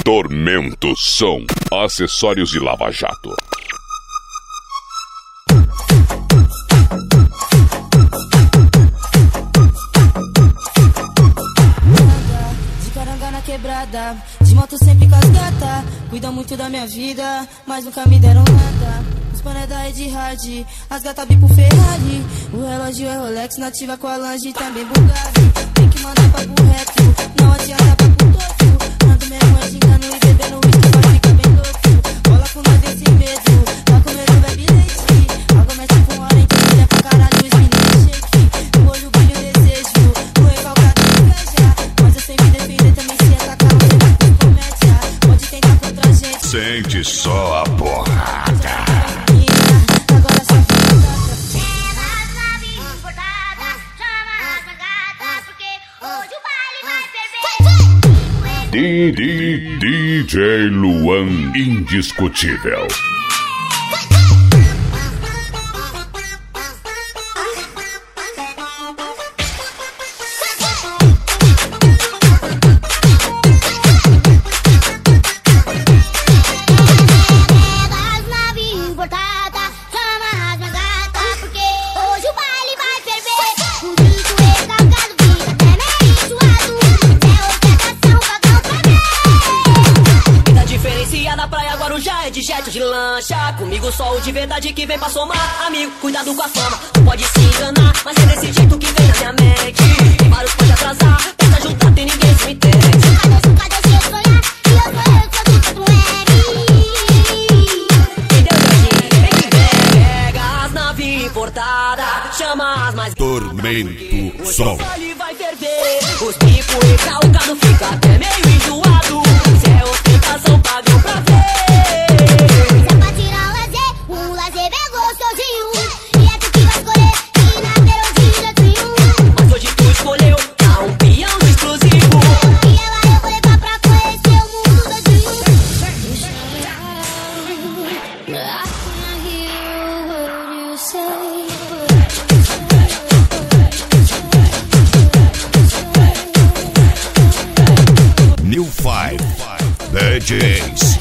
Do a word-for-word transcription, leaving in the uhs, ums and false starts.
Tormento Som, acessórios de Lava Jato. De caranga na quebrada, de moto sempre com as gata. Cuida muito da minha vida, mas nunca me deram nada. Os pané da Ed Hard, as gata bipo Ferrari. O relógio é Rolex, nativa com a Lange também Bugatti. Tem que mandar papo reto, não adianta papo torto. Mando mesmo é gingando e bebendo whisky pra ficar bem louco. Bola com nós desse medo, tá com medo bebe leite. Algo mete tipo um hora em que olha pra caralho os meninos shake. No olho brilho desejo, no recalcado inveja. Mas eu sei me defender também se atacar você vai ter comédia. Pode tentar contra a gente, Sente só a porrada. agora só fica D D D J Luan Indiscutível. De jet, de lancha, comigo só o de verdade que vem pra somar. Amigo, cuidado com a fama, tu pode se enganar, mas é desse jeito que vem na minha mente. Tem vários pode atrasar, tenta juntar, tem ninguém se me entende. Cadê eu sei sonhar, e eu sou eu que eu tu entendeu, Jorginho? Vem que vem, pega as naves importadas, chama as mais... Tormento Som. O baile vai ferver, os picos recalcado fica até meio enjoado. Se é ostentação, pagam pra ver. New Five D Js.